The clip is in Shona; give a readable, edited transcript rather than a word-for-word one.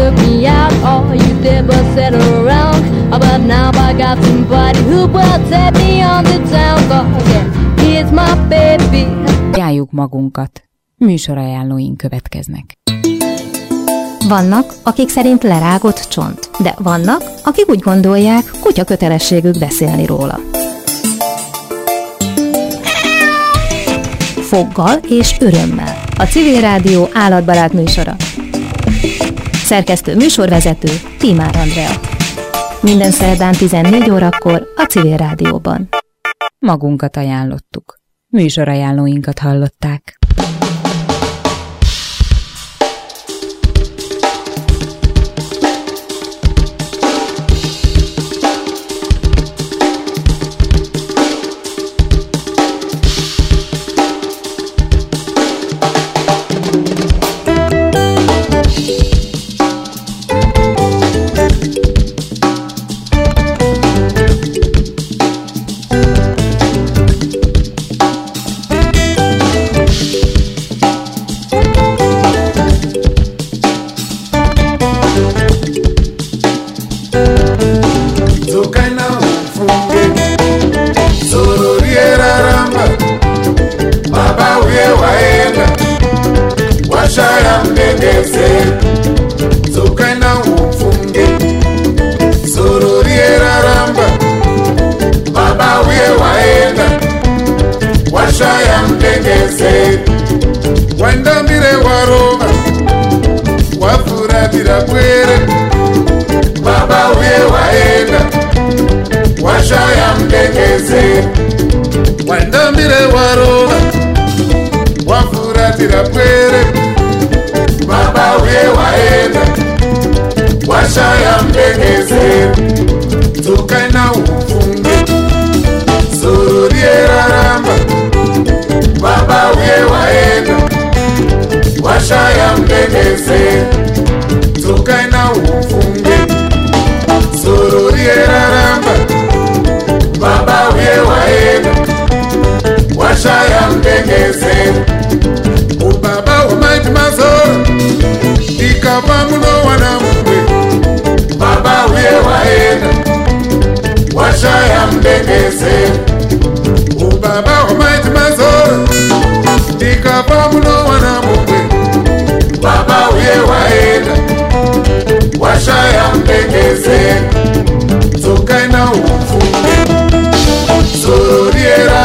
took me out. All you did was sit around. But now I got somebody who will take me on the town. Cause yeah, he's my baby. Ajánljuk magunkat. Műsorajánlóink következnek. Vannak, akik szerint lerágott csont, de vannak, akik úgy gondolják, kutya kötelességük beszélni róla. Foggal és örömmel. A Civil Rádió állatbarát műsora. Szerkesztő műsorvezető Tímár Andrea. Minden szerdán 14 órakor a Civil Rádióban. Magunkat ajánlottuk. Műsorajánlóinkat hallották. Washaya mbengeze